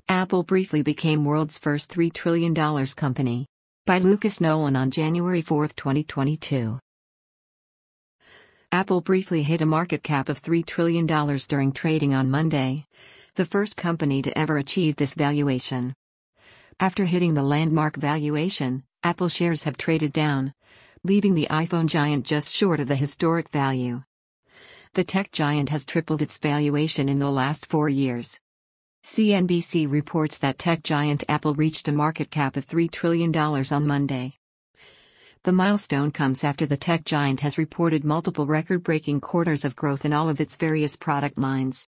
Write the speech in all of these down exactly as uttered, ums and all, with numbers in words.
Apple briefly became world's first three trillion dollars company. By Lucas Nolan on January fourth, twenty twenty-two. Apple briefly hit a market cap of three trillion dollars during trading on Monday, the first company to ever achieve this valuation. After hitting the landmark valuation, Apple shares have traded down, leaving the iPhone giant just short of the historic value. The tech giant has tripled its valuation in the last four years. C N B C reports that tech giant Apple reached a market cap of three trillion dollars on Monday. The milestone comes after the tech giant has reported multiple record-breaking quarters of growth in all of its various product lines.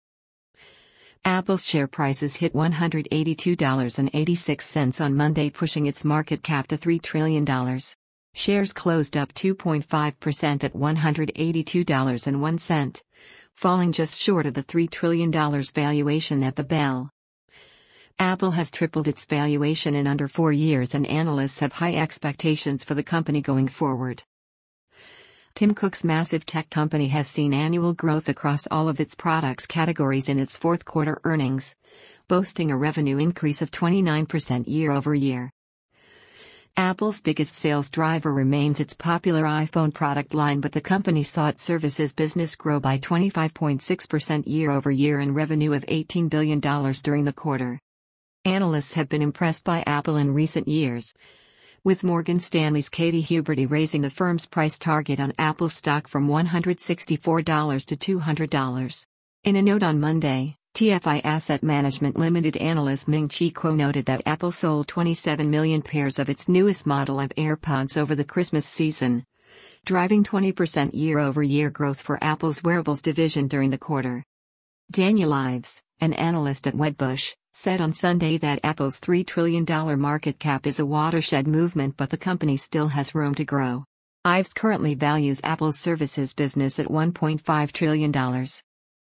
Apple's share prices hit one hundred eighty-two dollars and eighty-six cents on Monday, pushing its market cap to three trillion dollars. Shares closed up two point five percent at one hundred eighty-two dollars and one cent, falling just short of the three trillion dollars valuation at the bell. Apple has tripled its valuation in under four years, and analysts have high expectations for the company going forward. Tim Cook's massive tech company has seen annual growth across all of its products categories in its fourth quarter earnings, boasting a revenue increase of twenty-nine percent year over year. Apple's biggest sales driver remains its popular iPhone product line, but the company saw its services business grow by twenty-five point six percent year over year and revenue of eighteen billion dollars during the quarter. Analysts have been impressed by Apple in recent years, with Morgan Stanley's Katie Huberty raising the firm's price target on Apple stock from one hundred sixty-four dollars to two hundred dollars. In a note on Monday, T F I Asset Management Limited analyst Ming-Chi Kuo noted that Apple sold twenty-seven million pairs of its newest model of AirPods over the Christmas season, driving twenty percent year-over-year growth for Apple's wearables division during the quarter. Daniel Ives, an analyst at Wedbush, said on Sunday that Apple's three trillion dollars market cap is a watershed movement, but the company still has room to grow. Ives currently values Apple's services business at one point five trillion dollars.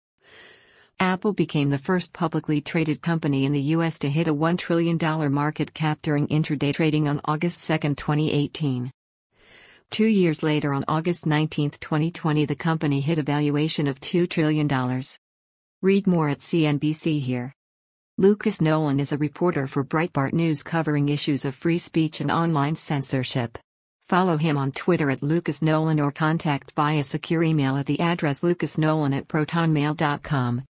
Apple became the first publicly traded company in the U S to hit a one trillion dollars market cap during intraday trading on August second, twenty eighteen. Two years later, on August nineteenth, twenty twenty, the company hit a valuation of two trillion dollars. Read more at C N B C here. Lucas Nolan is a reporter for Breitbart News covering issues of free speech and online censorship. Follow him on Twitter at Lucas Nolan or contact via secure email at the address lucasnolan at protonmail dot com.